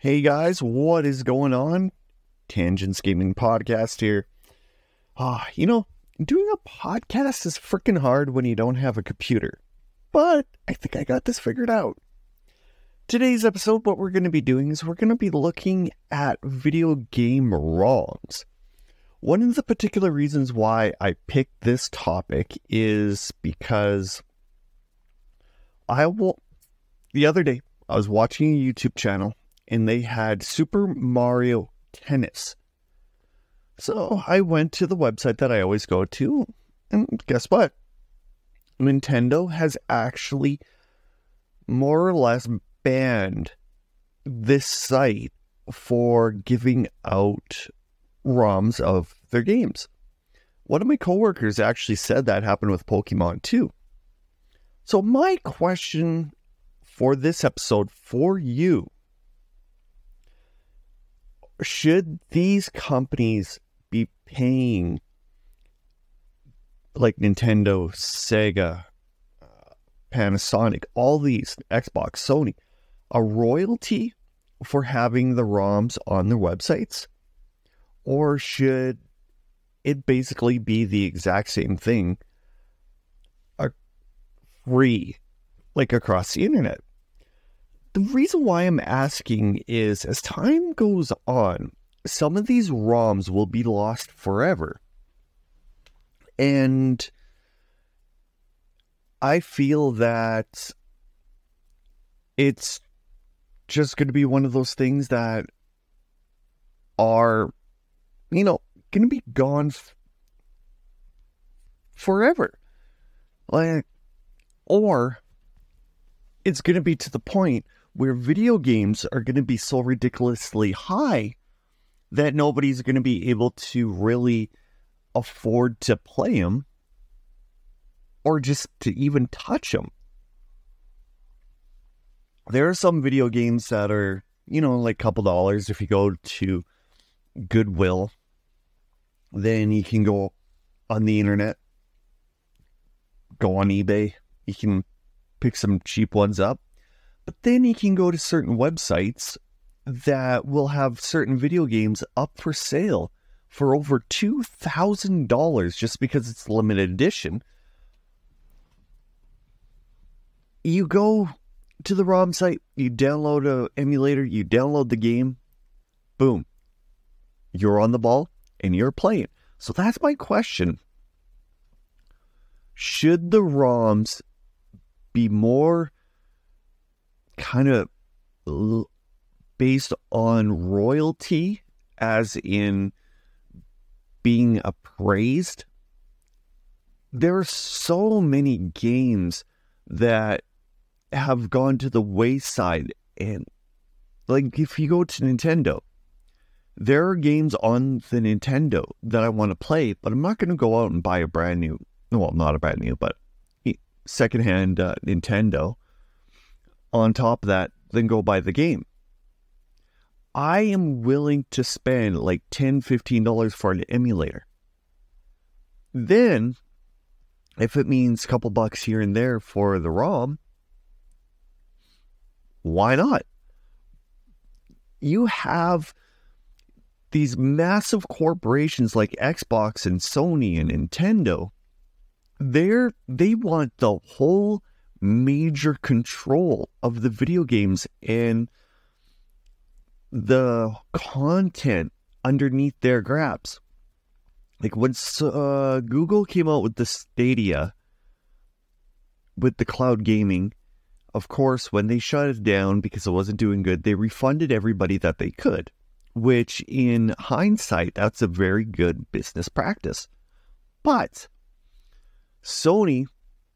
Hey guys, what is going on? Tangents Gaming Podcast here. Doing a podcast is freaking hard when you don't have a computer. But I think I got this figured out. Today's episode, what we're going to be doing is we're going to be looking at video game ROMs. One of the particular reasons why I picked this topic is because the other day, I was watching a YouTube channel and they had Super Mario Tennis. So I went to the website that I always go to, and guess what? Nintendo has actually more or less banned this site for giving out ROMs of their games. One of my coworkers actually said that happened with Pokemon too. So my question for this episode for you: should these companies be paying, like Nintendo, Sega, Panasonic, all these, Xbox, Sony, a royalty for having the ROMs on their websites? Or should it basically be the exact same thing, free, like across the internet? The reason why I'm asking is, as time goes on, some of these ROMs will be lost forever. And I feel that it's just going to be one of those things that are, going to be gone forever. Or it's going to be to the point where video games are going to be so ridiculously high that nobody's going to be able to really afford to play them or just to even touch them. There are some video games that are, like a couple dollars. If you go to Goodwill, then you can go on the internet, go on eBay, you can pick some cheap ones up. But then you can go to certain websites that will have certain video games up for sale for over $2,000 just because it's limited edition. You go to the ROM site, you download an emulator, you download the game, boom, you're on the ball and you're playing. So that's my question. Should the ROMs be more kind of based on royalty, as in being appraised? There are so many games that have gone to the wayside, and like if you go to Nintendo, there are games on the Nintendo that I want to play, but I'm not going to go out and buy not a brand new, but secondhand Nintendo on top of that, then go buy the game. I am willing to spend like $10, $15 for an emulator. Then, if it means a couple bucks here and there for the ROM, why not? You have these massive corporations like Xbox and Sony and Nintendo. They want the whole major control of the video games and the content underneath their grabs. Like when Google came out with the Stadia, with the cloud gaming, of course, when they shut it down because it wasn't doing good, they refunded everybody that they could, which in hindsight, that's a very good business practice. But Sony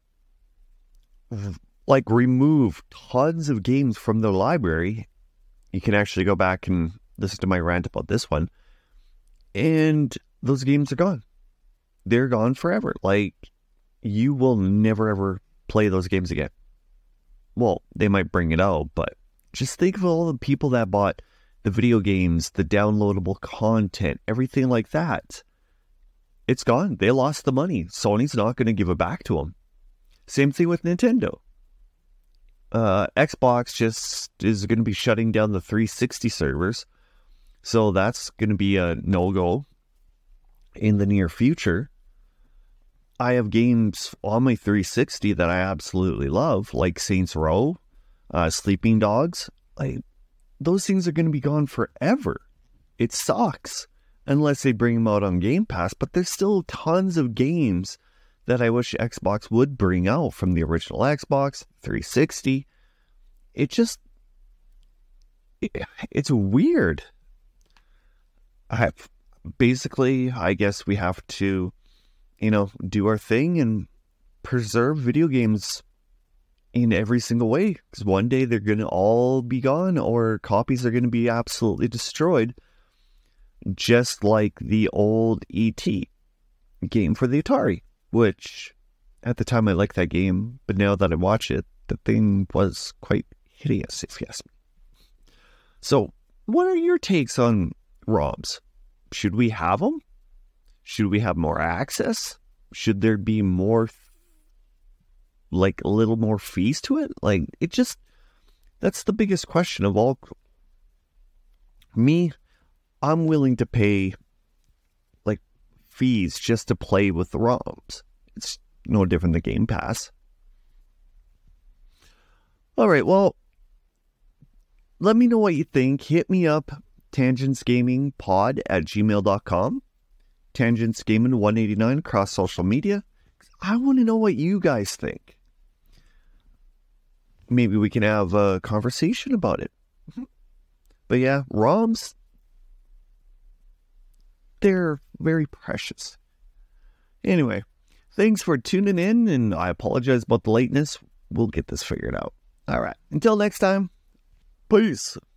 remove tons of games from their library. You can actually go back and listen to my rant about this one. And those games are gone. They're gone forever. You will never ever play those games again. Well, they might bring it out, but just think of all the people that bought the video games, the downloadable content, everything like that. It's gone. They lost the money. Sony's not going to give it back to them. Same thing with Nintendo. Xbox just is going to be shutting down the 360 servers. So that's going to be a no-go in the near future. I have games on my 360 that I absolutely love, like Saints Row, Sleeping Dogs. Like, those things are going to be gone forever. It sucks unless they bring them out on Game Pass, but there's still tons of games that I wish Xbox would bring out from the original Xbox 360. It's weird. I guess we have to, do our thing and preserve video games in every single way. Because one day they're going to all be gone, or copies are going to be absolutely destroyed. Just like the old E.T. game for the Atari, which at the time I liked that game, but now that I watch it, the thing was quite hideous, if you ask me. So, what are your takes on ROMs? Should we have them? Should we have more access? Should there be more, a little more fees to it? That's the biggest question of all. Me, I'm willing to pay, fees just to play with the ROMs. It's no different than Game Pass. All right, well, let me know what you think. Hit me up, tangentsgamingpod@gmail.com. Tangents Gaming 189 across social media. I want to know what you guys think. Maybe we can have a conversation about it. But yeah, ROMs, they're very precious. Anyway, thanks for tuning in, and I apologize about the lateness. We'll get this figured out. All right, until next time, peace.